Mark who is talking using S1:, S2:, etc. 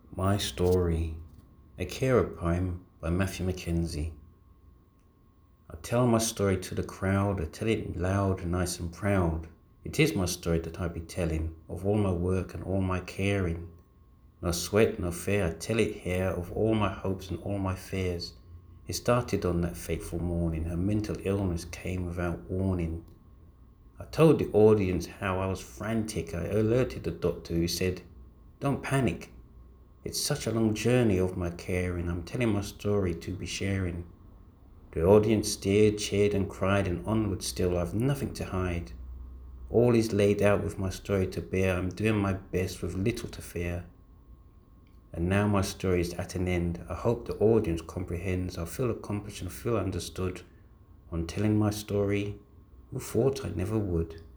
S1: My Story, a carer poem by Matthew Mackenzie. I tell my story to the crowd, I tell it loud, nice and proud. It is my story that I be telling, of all my work and all my caring. No sweat, no fear, I tell it here, of all my hopes and all my fears. It started on that fateful morning, her mental illness came without warning. I told the audience how I was frantic, I alerted the doctor who said, "Don't panic. It's such a long journey of my caring. I'm telling my story to be sharing." The audience stared, cheered and cried, and onward still, I've nothing to hide. All is laid out with my story to bear. I'm doing my best with little to fear. And now my story is at an end. I hope the audience comprehends. I feel accomplished and feel understood on telling my story. Who thought I never would?